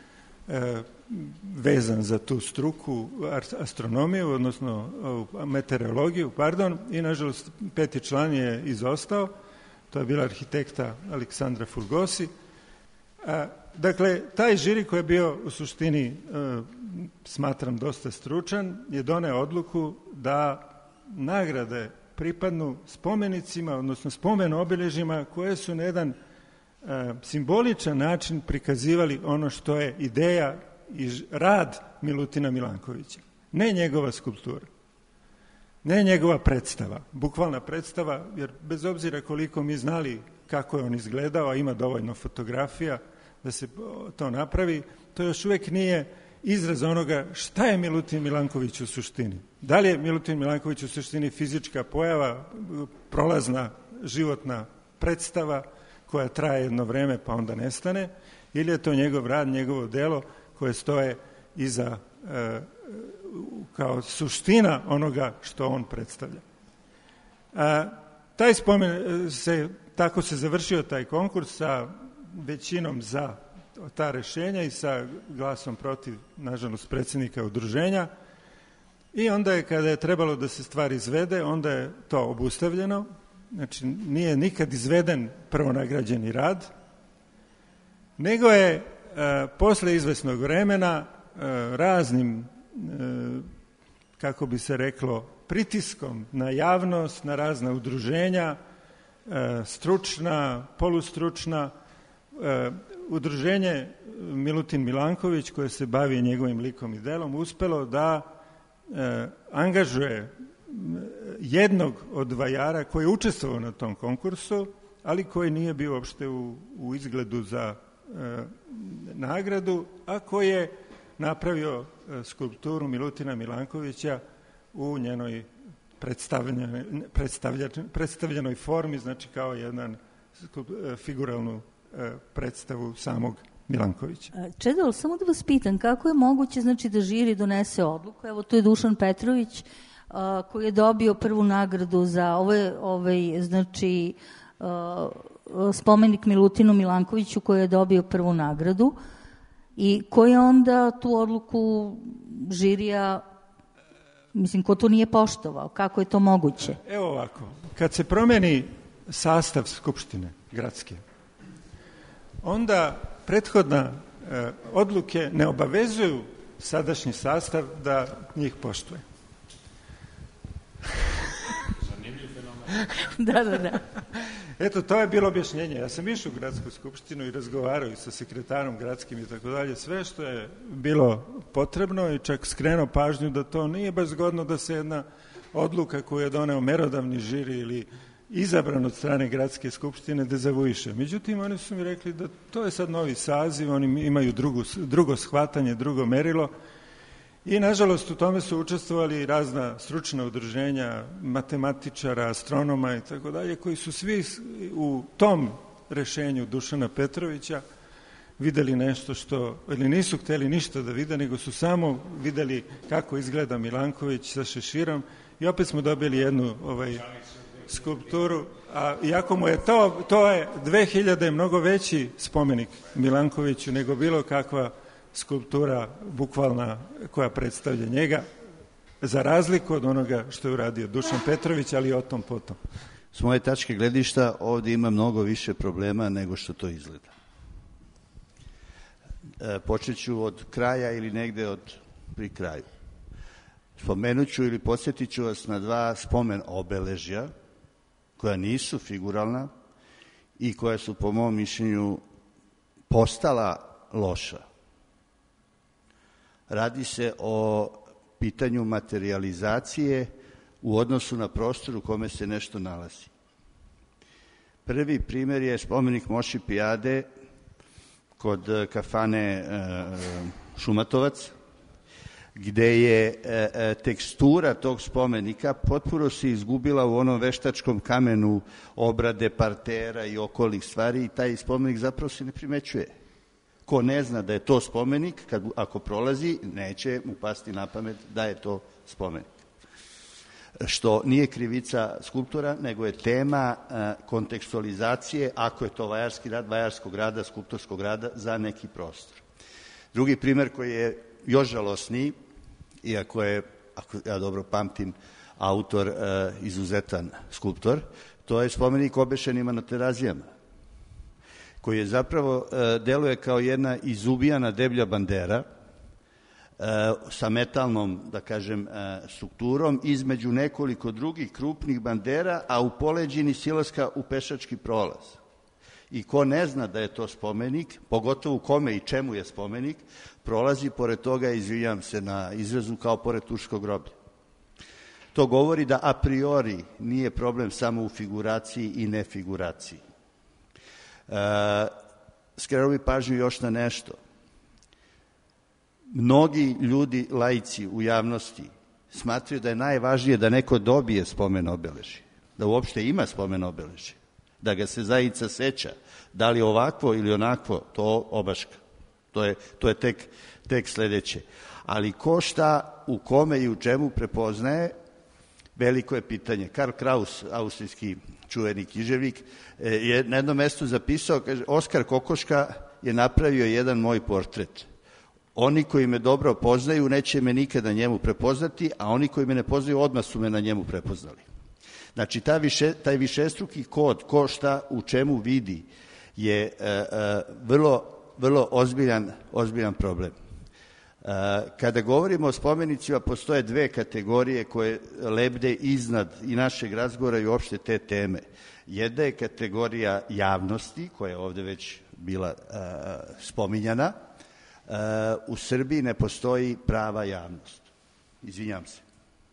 [SPEAKER 14] vezan za tu struku, astronomiju, odnosno meteorologiju, i nažalost 5. član je izostao, to je bila arhitekta Aleksandra Fulgosi. Dakle, taj žiri koji je bio u suštini, smatram, dosta stručan, je doneo odluku da nagrade pripadnu spomenicima, odnosno spomen obeležjima koje su na jedan simboličan način prikazivali ono što je ideja i rad Milutina Milankovića, ne njegova skulptura. Ne njegova predstava, bukvalna predstava, jer bez obzira koliko mi znali kako je on izgledao, a ima dovoljno fotografija da se to napravi, to još uvijek nije izraz onoga šta je Milutin Milanković u suštini. Da li je Milutin Milanković u suštini fizička pojava, prolazna životna predstava koja traje jedno vreme pa onda nestane, ili je to njegov rad, njegovo delo koje stoje iza kao suština onoga što on predstavlja. Taj spomen tako se završio taj konkurs sa većinom za ta rešenja i sa glasom protiv, nažalost, predsjednika udruženja. I onda je, kada je trebalo da se stvar izvede, onda je to obustavljeno. Znači, nije nikad izveden prvonagrađeni rad, nego je posle izvesnog vremena raznim, kako bi se reklo, pritiskom na javnost, na razna udruženja, stručna, polustručna, udruženje Milutin Milanković, koje se bavi njegovim likom i delom, uspelo da angažuje jednog od vajara koji je učestvovao na tom konkursu, ali koji nije bio uopšte u izgledu za nagradu, a koji je napravio skulpturu Milutina Milankovića u njenoj predstavljenoj formi, znači kao jedan figuralnu predstavu samog Milankovića.
[SPEAKER 11] Čedo, samo da vas pitam, kako je moguće, znači, da žiri donese odluku? Evo, tu je Dušan Petrović, koji je dobio prvu nagradu za znači, spomenik Milutinu Milankoviću, koji je dobio prvu nagradu, i koji onda tu odluku žirija, mislim, ko to nije poštovao? Kako je to moguće?
[SPEAKER 14] Evo ovako, kad se promeni sastav Skupštine gradske, onda prethodna odluke ne obavezuju sadašnji sastav da njih poštuje.
[SPEAKER 12] Zanimljiv fenomen.
[SPEAKER 11] Da.
[SPEAKER 14] Eto, to je bilo objašnjenje. Ja sam išao u gradsku skupštinu i razgovarao i sa sekretarom gradskim i tako dalje. Sve što je bilo potrebno i čak skrenuo pažnju da to nije baš zgodno da se jedna odluka koju je doneo merodavni žiri ili izabran od strane gradske skupštine dezavuiše. Međutim, oni su mi rekli da to je sad novi saziv, oni imaju drugo shvatanje, drugo merilo i, nažalost, u tome su učestvovali razna stručna udruženja, matematičara, astronoma i tako dalje, koji su svi u tom rešenju Dušana Petrovića videli nešto što, ili nisu hteli ništa da vide, nego su samo videli kako izgleda Milanković sa šeširom i opet smo dobili jednu skulpturu, a iako mu je to je 2000 mnogo veći spomenik Milankoviću nego bilo kakva skulptura bukvalna koja predstavlja njega, za razliku od onoga što je uradio Dušan Petrović, ali o tom potom.
[SPEAKER 15] S moje tačke gledišta ovdje ima mnogo više problema nego što to izgleda. Počet ću od kraja ili negde pri kraju. Spomenut ću ili podsjetit ću vas na dva spomen obeležja koja nisu figuralna i koja su, po mom mišljenju, postala loša. Radi se o pitanju materijalizacije u odnosu na prostor u kome se nešto nalazi. Prvi primjer je spomenik Moši Pijade kod kafane Šumatovac, gde je tekstura tog spomenika potpuno se izgubila u onom veštačkom kamenu obrade partera i okolnih stvari i taj spomenik zapravo se ne primećuje. Ko ne zna da je to spomenik, ako prolazi, neće mu pasti na pamet da je to spomenik. Što nije krivica skulptora, nego je tema kontekstualizacije, ako je to vajarski rad, vajarskog rada, skulptorskog rada za neki prostor. Drugi primjer koji je još žalosniji, iako je, ako ja dobro pamtim, autor izuzetan skulptor, to je spomenik obešenima na Terazijama, koji je zapravo deluje kao jedna izubijana deblja bandera sa metalnom, da kažem, strukturom između nekoliko drugih krupnih bandera, a u poleđini silaska u pešački prolaz. I ko ne zna da je to spomenik, pogotovo kome i čemu je spomenik, prolazi pored toga, izvinjam se na izrazu, kao pored turskog groblja. To govori da a priori nije problem samo u figuraciji i nefiguraciji. Skrenuo bih pažnju još na nešto. Mnogi ljudi, laici u javnosti, smatraju da je najvažnije da neko dobije spomen obeležje, da uopšte ima spomen obeležje, da ga se zaista seća, da li ovakvo ili onakvo, to obaška. To je tek sledeće. Ali ko šta, u kome i u čemu prepoznaje, veliko je pitanje. Karl Kraus, austrijski čuveni književnik, je na jednom mestu zapisao, kaže, Oskar Kokoška je napravio jedan moj portret. Oni koji me dobro poznaju neće me nikada njemu prepoznati, a oni koji me ne poznaju odmah su me na njemu prepoznali. Znači, taj višestruki kod, ko šta u čemu vidi, je vrlo ozbiljan problem. Kada govorimo o spomenicima, postoje dve kategorije koje lebde iznad i našeg razgovora i uopšte te teme. Jedna je kategorija javnosti, koja je ovde već bila spominjana. U Srbiji ne postoji prava javnost. Izvinjam se.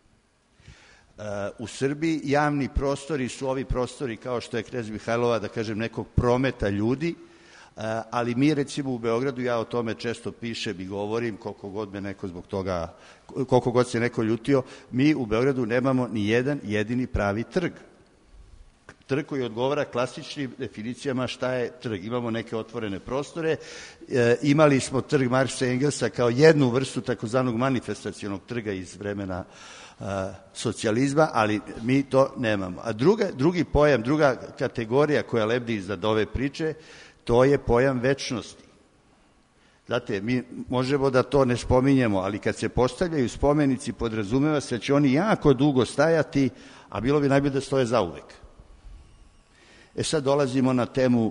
[SPEAKER 15] U Srbiji javni prostori su ovi prostori kao što je Knez Mihajlova, da kažem, nekog prometa ljudi, ali mi recimo u Beogradu, ja o tome često pišem i govorim, koliko god me neko zbog toga, koliko god se neko ljutio, mi u Beogradu nemamo ni jedan jedini pravi trg. Trg koji odgovara klasičnim definicijama šta je trg. Imamo neke otvorene prostore, imali smo trg Marksa i Engelsa kao jednu vrstu takozvanog manifestacionog trga iz vremena socijalizma, ali mi to nemamo. A drugi pojam, druga kategorija koja lebdi iznad ove priče, to je pojam večnosti. Znate, mi možemo da to ne spominjemo, ali kad se postavljaju spomenici, podrazumeva se da će oni jako dugo stajati, a bilo bi najbolje da stoje zauvek. Sad dolazimo na temu,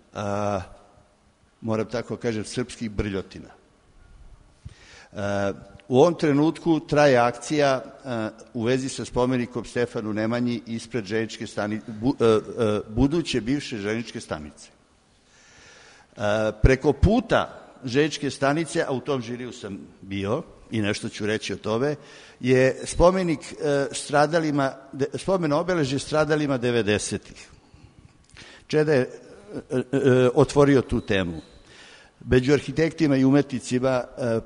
[SPEAKER 15] moram tako kažem, srpskih brljotina. U ovom trenutku traje akcija u vezi sa spomenikom Stefanu Nemanji ispred željezničke stanice, buduće bivše željezničke stanice. Preko puta željezničke stanice, a u tom žiriju sam bio i nešto ću reći o tome, je spomenik stradalima, spomen obeležje stradalima 90-ih. Čeda je otvorio tu temu. Među arhitektima i umetnicima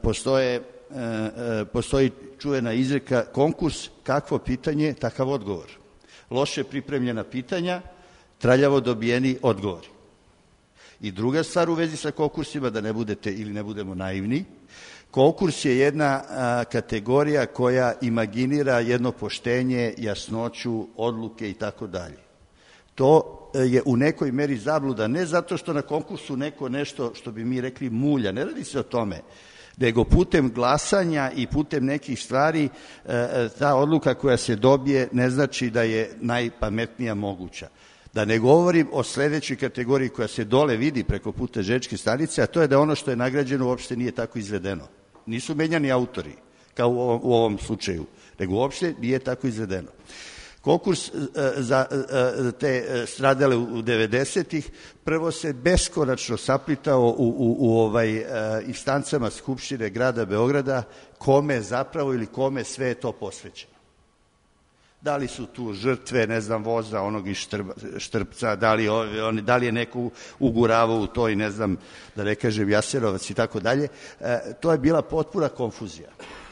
[SPEAKER 15] postoji čuvena izreka, konkurs, kakvo pitanje, takav odgovor. Loše pripremljena pitanja, traljavo dobijeni odgovori. I druga stvar u vezi sa konkursima, da ne budete ili ne budemo naivni, konkurs je jedna kategorija koja imaginira jedno poštenje, jasnoću, odluke i tako dalje. To je u nekoj meri zabluda, ne zato što na konkursu neko nešto, što bi mi rekli, mulja, ne radi se o tome, nego putem glasanja i putem nekih stvari ta odluka koja se dobije ne znači da je najpametnija moguća. Da ne govorim o sledećoj kategoriji koja se dole vidi preko puta željezničke stanice, a to je da ono što je nagrađeno uopšte nije tako izvedeno. Nisu menjani autori, kao u ovom slučaju, nego uopšte nije tako izvedeno. Konkurs za te stradale u 90-ih prvo se beskonačno saplitao u instancama Skupštine grada Beograda kome zapravo ili kome sve je to posvećeno. Da li su tu žrtve, ne znam, voza, onog iz Štrpca, da li je neko uguravao u to i ne znam, da ne kažem Jaserovac i tako dalje. To je bila potpuna konfuzija.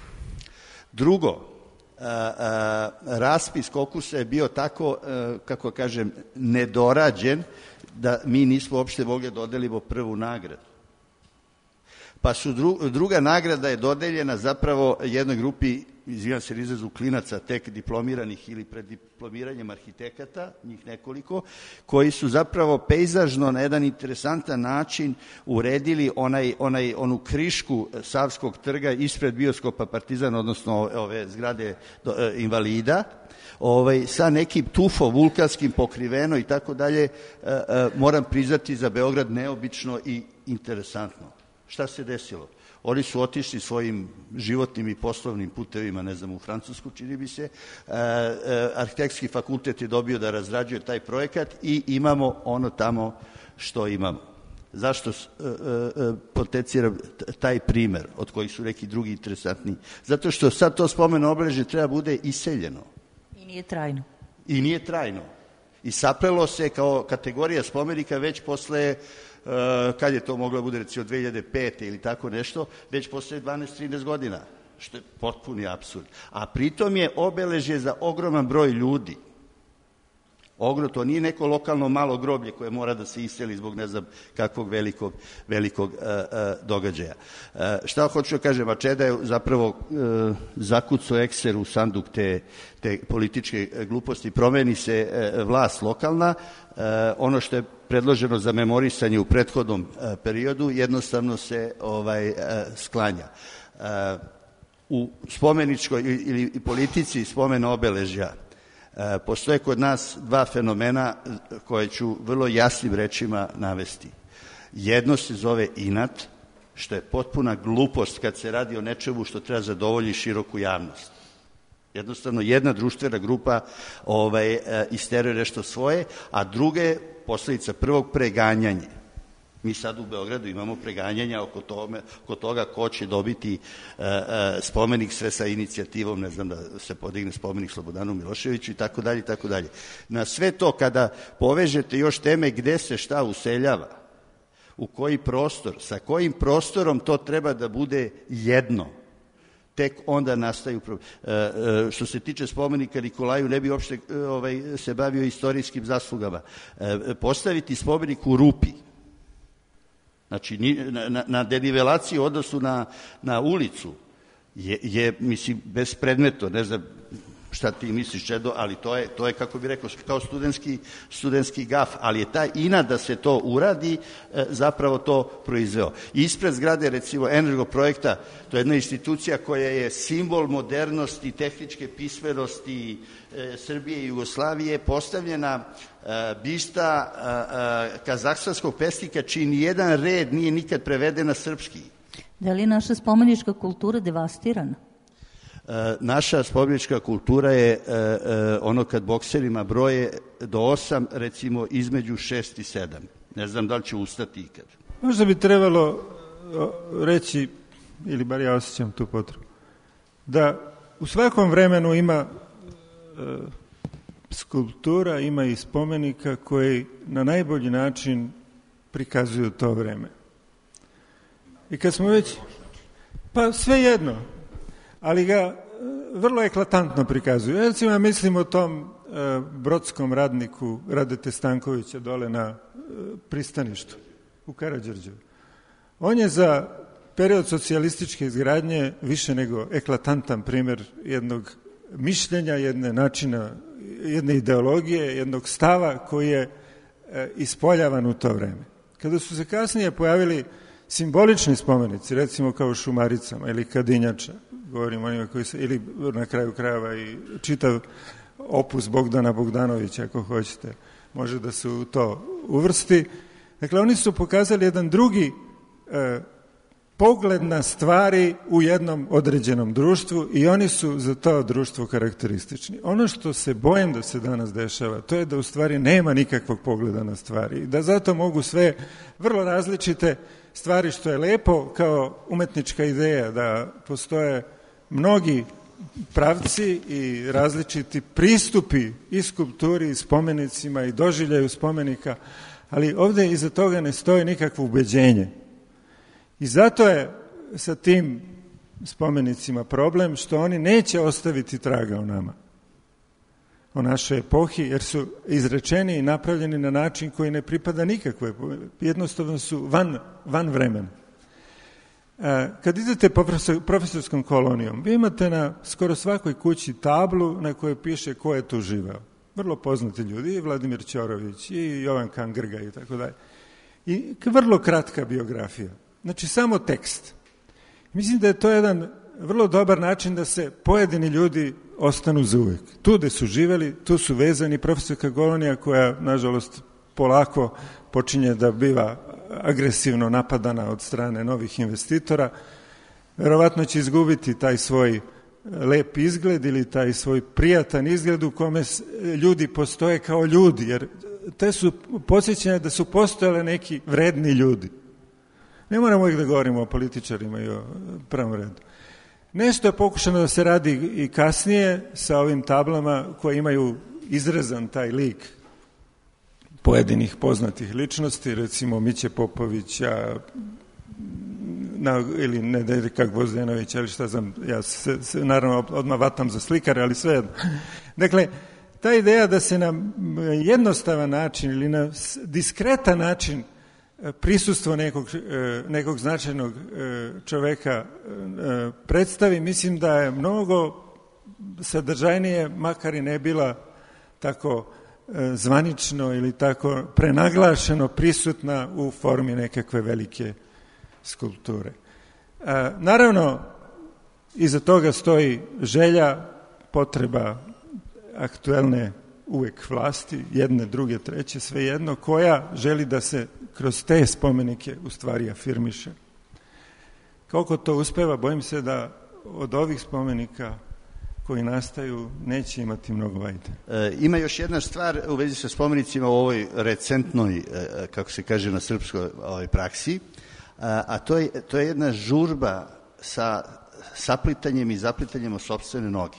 [SPEAKER 15] Drugo, raspis konkursa je bio tako, kako kažem, nedorađen da mi nismo uopšte mogli dodelimo prvu nagradu. Pa druga nagrada je dodeljena zapravo jednoj grupi, izvinjam se izrazu, klinaca tek diplomiranih ili pred diplomiranjem arhitekata, njih nekoliko, koji su zapravo pejzažno na jedan interesantan način uredili onu krišku Savskog trga ispred bioskopa Partizan, odnosno ove zgrade invalida, sa nekim tufom vulkanskim pokriveno i tako dalje, moram priznati za Beograd neobično i interesantno. Šta se desilo? Oni su otišli svojim životnim i poslovnim putevima, ne znam, u Francusku, čini mi se. Arhitekski fakultet je dobio da razrađuje taj projekat i imamo ono tamo što imamo. Zašto potenciram taj primer, od kojih su neki drugi interesantni? Zato što sad to spomeno obeležje treba bude iseljeno.
[SPEAKER 11] I nije trajno.
[SPEAKER 15] I nije trajno. I saplelo se kao kategorija spomenika već posle, kad je to moglo bude, recimo 2005. ili tako nešto, već posle 12-13 godina, što je potpuni apsurd. A pritom je obeležje za ogroman broj ljudi. To nije neko lokalno malo groblje koje mora da se iseli zbog ne znam kakvog velikog događaja. Šta hoću da kažem, Čeda je zapravo zakucao ekser u sanduk te političke gluposti, promeni se vlast lokalna, ono što je predloženo za memorisanje u prethodnom periodu jednostavno se sklanja. U spomeničkoj ili politici spomena obeležja postoje kod nas dva fenomena koje ću vrlo jasnim rečima navesti. Jedno se zove inat, što je potpuna glupost kad se radi o nečemu što treba zadovolji široku javnost. Jednostavno, jedna društvena grupa isteruje nešto svoje, a druga je posledica prvog preganjanje. Mi sad u Beogradu imamo preganjanja oko toga ko će dobiti spomenik, sve sa inicijativom, ne znam, da se podigne spomenik Slobodanu Miloševiću i tako dalje, i tako dalje. Na sve to, kada povežete još teme gde se šta useljava, u koji prostor, sa kojim prostorom to treba da bude jedno, tek onda nastaju što se tiče spomenika Nikolaju, ne bi uopšte se bavio istorijskim zaslugama. Postaviti spomenik u Rupi, znači na denivelaciji u odnosu na ulicu je mislim, bespredmetno, ne znam šta ti misliš, Čedo, ali to je kako bi rekao, kao studentski gaf, ali je taj inat da se to uradi zapravo to proizveo. Ispred zgrade, recimo, Energoprojekta, to je jedna institucija koja je simbol modernosti, tehničke pismenosti Srbije i Jugoslavije, postavljena bista kazahstanskog pesnika, čiji nijedan red nije nikad preveden na srpski.
[SPEAKER 11] Da li je naša spomenička kultura devastirana?
[SPEAKER 15] Naša spomenička kultura je ono kad bokserima broje do 8, recimo između 6 i 7. Ne znam da li će ustati ikad.
[SPEAKER 14] Možda bi trebalo reći, ili bar ja osjećam tu potrebu, da u svakom vremenu ima skulptura, ima i spomenika koji na najbolji način prikazuju to vreme. I kad smo već, pa sve jedno, ali ga vrlo eklatantno prikazuju. Recimo, ja mislim o tom brodskom radniku Radete Stankovića dole na pristaništu u Karađorđevu. On je za period socijalističke izgradnje više nego eklatantan primjer jednog mišljenja, jedne načina, jedne ideologije, jednog stava koji je ispoljavan u to vreme. Kada su se kasnije pojavili simbolični spomenici, recimo kao Šumaricama ili Kadinjača, govorim o njima koji se, ili na kraju krajeva i čitav opus Bogdana Bogdanovića, ako hoćete, može da se u to uvrsti. Dakle, oni su pokazali jedan drugi pogled na stvari u jednom određenom društvu i oni su za to društvo karakteristični. Ono što se bojim da se danas dešava, to je da u stvari nema nikakvog pogleda na stvari i da zato mogu sve vrlo različite stvari, što je lepo kao umetnička ideja, da postoje mnogi pravci i različiti pristupi i skulpturi i spomenicima i doživljaju spomenika, ali ovde iza toga ne stoji nikakvo ubeđenje. I zato je sa tim spomenicima problem što oni neće ostaviti traga o nama, o našoj epohi, jer su izrečeni i napravljeni na način koji ne pripada nikakvoj, jednostavno su van vremena. Kad idete profesorskom kolonijom, vi imate na skoro svakoj kući tablu na kojoj piše ko je tu živeo. Vrlo poznati ljudi, i Vladimir Ćorović, i Jovan Kangrga i tako dalje. I vrlo kratka biografija. Znači, samo tekst. Mislim da je to jedan vrlo dobar način da se pojedini ljudi ostanu za uvek. Tu gde su živeli, tu su vezani. Profesorska kolonija koja, nažalost, polako počinje da biva agresivno napadana od strane novih investitora, verovatno će izgubiti taj svoj lep izgled ili taj svoj prijatan izgled u kome ljudi postoje kao ljudi, jer te su podsjećanja da su postojale neki vredni ljudi. Ne moramo uvijek da govorimo o političarima i o prvom redu. Nešto je pokušano da se radi i kasnije sa ovim tablama koje imaju izrezan taj lik pojedinih poznatih ličnosti, recimo Miće Popovića ili Nedeljka Gvozdenovića, ili šta znam, ja se naravno odmah vatam za slikare, ali sve jedno. Dakle, ta ideja da se na jednostavan način ili na diskretan način prisustvo nekog značajnog čoveka predstavi, mislim da je mnogo sadržajnije, makar i ne bila tako zvanično ili tako prenaglašeno prisutna u formi nekakve velike skulpture. Naravno, iza toga stoji želja, potreba aktuelne uvek vlasti, jedne, druge, treće, svejedno, koja želi da se kroz te spomenike u stvari afirmiše. Koliko to uspeva, bojim se da od ovih spomenika koji nastaju neće imati mnogo vajde.
[SPEAKER 15] Ima još jedna stvar u vezi sa spomenicima u ovoj recentnoj, kako se kaže na srpskoj praksi, a to je jedna žurba sa saplitanjem i zaplitanjem o sopstvene noge.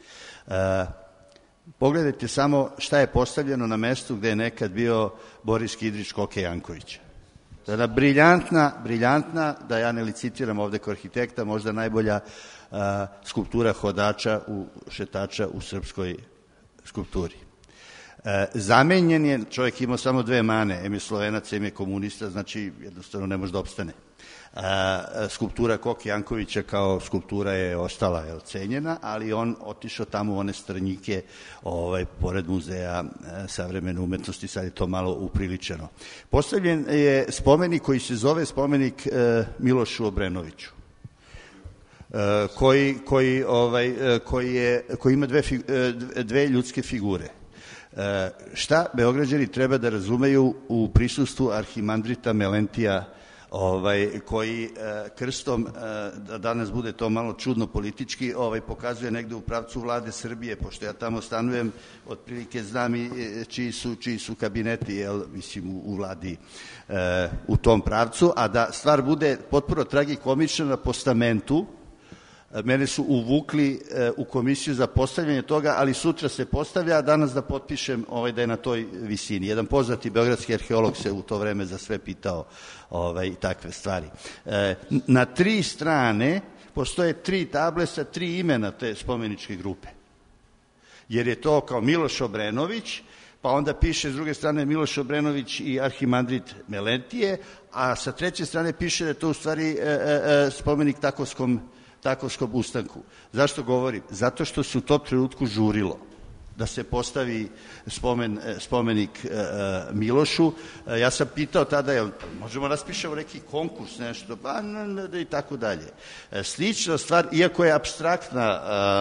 [SPEAKER 15] Pogledajte samo šta je postavljeno na mestu gde je nekad bio Boris Kidrić Koke Jankovića. To je jedna briljantna, da ja ne licitiram ovde kao arhitekta, možda najbolja skulptura šetača u srpskoj skulpturi. Zamenjen je, čovjek imao samo dve mane, em je Slovenac, em je komunista, znači jednostavno ne može da opstane. Skulptura Koke Jankovića kao skulptura je ostala cenjena, ali on otišao tamo u one stranjike pored muzeja savremene umetnosti, sad je to malo upriličeno. Postavljen je spomenik koji se zove spomenik Milošu Obrenoviću, koji ima dve ljudske figure. Šta Beograđani treba da razumeju u prisustvu arhimandrita Melentija, koji krstom, da danas bude to malo čudno politički, pokazuje negde u pravcu vlade Srbije, pošto ja tamo stanujem, otprilike znam i čiji su kabineti, mislim, u vladi u tom pravcu, a da stvar bude potpuno tragikomična, na postamentu mene su uvukli u komisiju za postavljanje toga, ali sutra se postavlja, a danas da potpišem da je na toj visini. Jedan poznati beogradski arheolog se u to vreme za sve pitao takve stvari. Na 3 strane postoje 3 table sa 3 imena te spomeničke grupe. Jer je to kao Miloš Obrenović, pa onda piše s druge strane Miloš Obrenović i arhimandrit Melentije, a sa treće strane piše da je to u stvari spomenik Takovskom ustanku. Zašto govorim? Zato što se u tom trenutku žurilo da se postavi spomenik Milošu. Ja sam pitao tada, možemo raspišemo neki konkurs, nešto, i tako dalje. Slična stvar, iako je apstraktna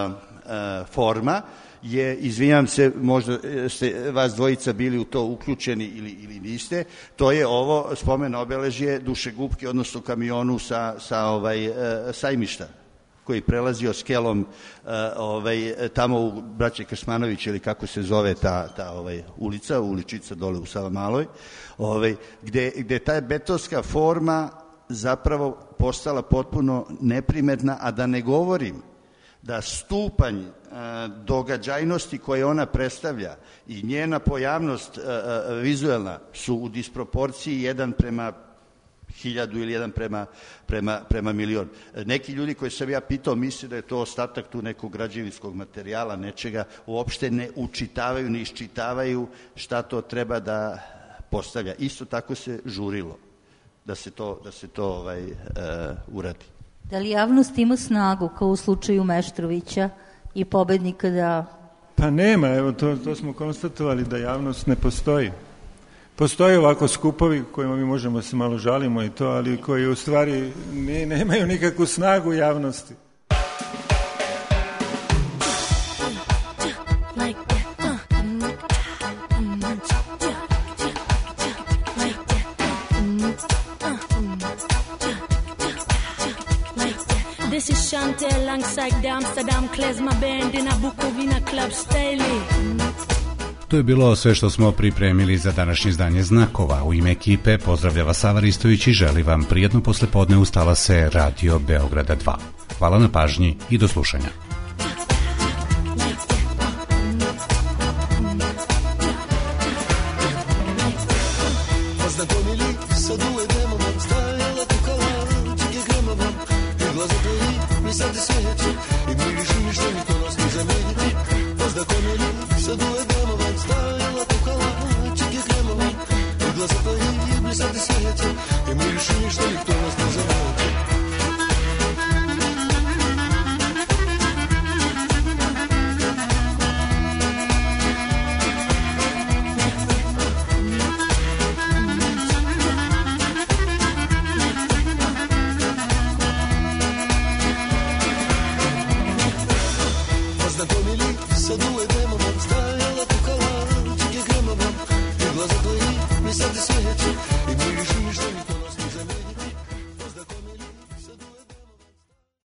[SPEAKER 15] forma, je, izvinjam se, možda ste vas dvojica bili u to uključeni ili niste, to je ovo spomen obeležje dušegupke, odnosno kamionu sa Sajmišta, koji prelazio skelom tamo u Braće Krsmanović, ili kako se zove ta uličica dole u Savamaloj, gde ta betonska forma zapravo postala potpuno neprimetna, a da ne govorim da stupanj događajnosti koje ona predstavlja i njena pojavnost vizuelna su u disproporciji 1 prema 1000 ili 1 prema milion. Neki ljudi koji sam ja pitao misle da je to ostatak tu nekog građevinskog materijala, nečega, uopšte ne učitavaju, ne iščitavaju šta to treba da postavlja. Isto tako se žurilo da se to uradi.
[SPEAKER 11] Da li javnost ima snagu, kao u slučaju Meštrovića i pobednika, da...
[SPEAKER 14] Pa nema, evo to smo konstatovali da javnost ne postoji. Postoje ovako skupovi kojima mi možemo se malo žalimo i to, ali koji u stvari nemaju nikakvu snagu javnosti.
[SPEAKER 16] This is Chantel alongside the Amsterdam Klezmer Band in a Bukovina club style.
[SPEAKER 1] To je bilo sve što smo pripremili za današnje izdanje Znakova. U ime ekipe pozdravlja vas Sava Ristović i želi vam prijetno poslepodne uz talase Radio Beograda 2. Hvala na pažnji i do slušanja.
[SPEAKER 16] I mi više ništa nikto nas ne zamoli.